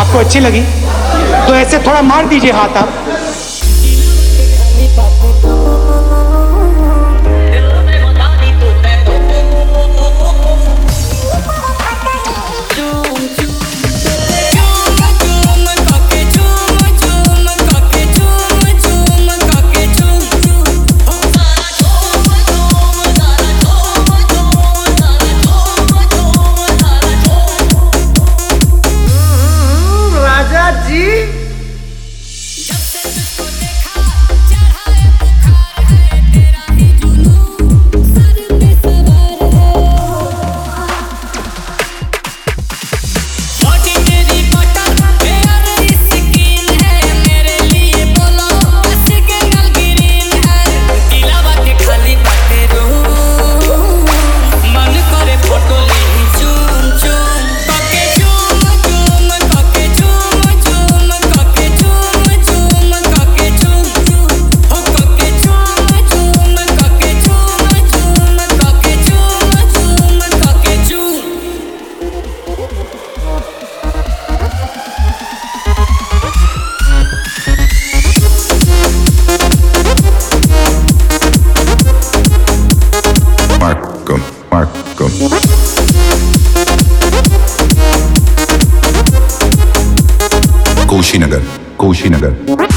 आपको अच्छी लगी तो ऐसे थोड़ा मार दीजिए हाथ आप। कुशीनगर।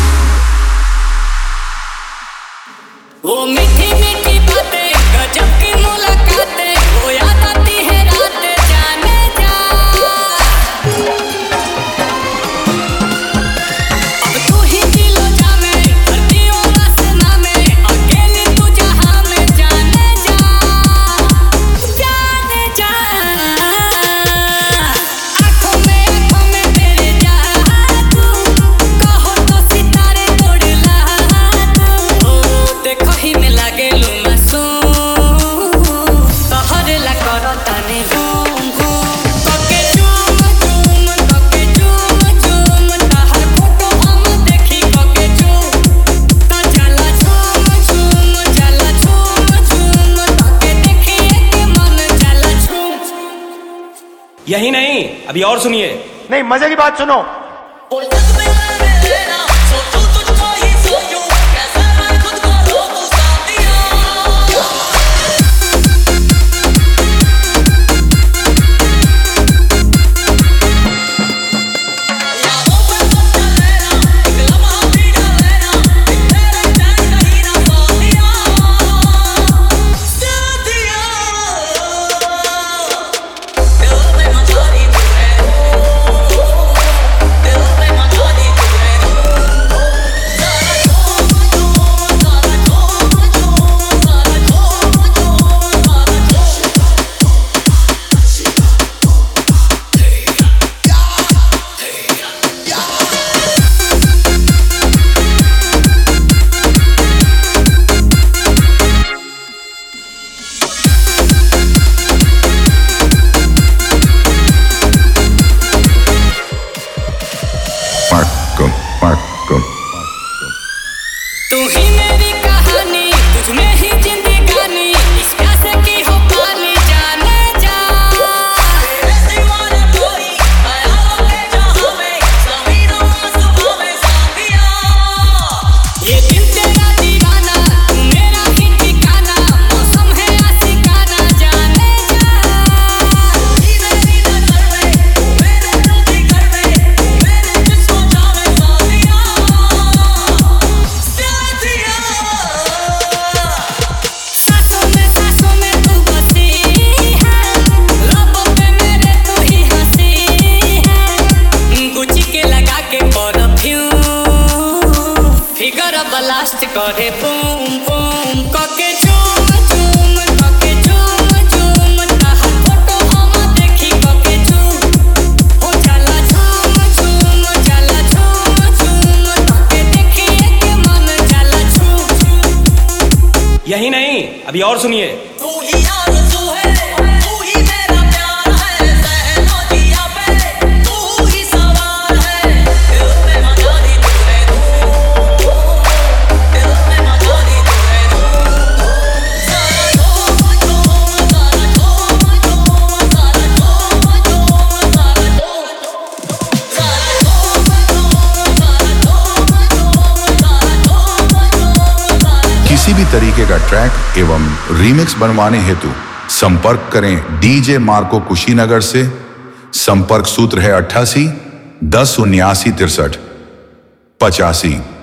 वो मीठी मीठी बातें गजब की मुलाकातें वो याद आती है रातें जाने जा। अब तू ही दिलो जामे धरती और आसमां में अकेली तू जहां में जाने जा जाने जा। आंखों में तेरे जादू कहो तो सितारे तोड़ ला दूं। देखो ही में लागे लू मासूम तोहरे ला करो ताने घूम घूम तोके झूम झूम तोके झूम झूम ताहर फोटो हम देखी कोके झूम ता जाला झूम झूम जाला झूम झूम तोके देखी एक मन जाला झूम। यही नहीं, अभी और सुनिए। नहीं, मजे की बात सुनो। और जग में लेना सोचूं तुझको ही सोचूं कैसे मैं खुद को रोकूं साथिया। यादों पे मत लेना एक लम्हा भी न लेना एक तेरे चैन कहीं ना साथिया साथिया। दिल में मचानी तू है दिल में मचानी तू है सारा झूम झूम सारा झूम झूम सारा झूम झूम सारा Marco. तू ही मेरी कहानी तुझ में ही जिंदगानी इस प्यासे की हो पानी जाने जा। तेरे सिवा न कोई ख्यालों के जहां में ज़मीनों आसमां में साथिया। ये दिल तेरा दीवाना तू मेरा ही ठिकाना मौसम है आशिकाना जाने जा। ही मेरी नज़र में तू मेरे दिल की घर में तू मेरे जिस्म जान में साथिया साथिया। सांसों में तू बसी है लबों पे मेरे तू ही हंसी है। गुच्ची के लगा के परफ्यूम फिगर ब्लास्ट करे बूम बूम कके झूम झूम कके झूम झूम ताहर फोटो हम देखी कके झूम हो जाला झूम झूम जाला झूम झूम तोके देखी एक मन जाला झूम झूम। यही नहीं, अभी और सुनिए। तू ही आरज़ू है तू ही मेरा प्यार है ज़हनो जिया पे तू ही सवार है दिल में मचानी तू है दिल में मचानी तू है सारा झूम झूम सारा झूम झूम सारा झूम झूम सारा झूम सारा झूम किसी भी तरीके का ट्रैक एवं रीमिक्स बनवाने हेतु संपर्क करें डीजे मार्को कुशीनगर से। संपर्क सूत्र है 88 10 79 63 85।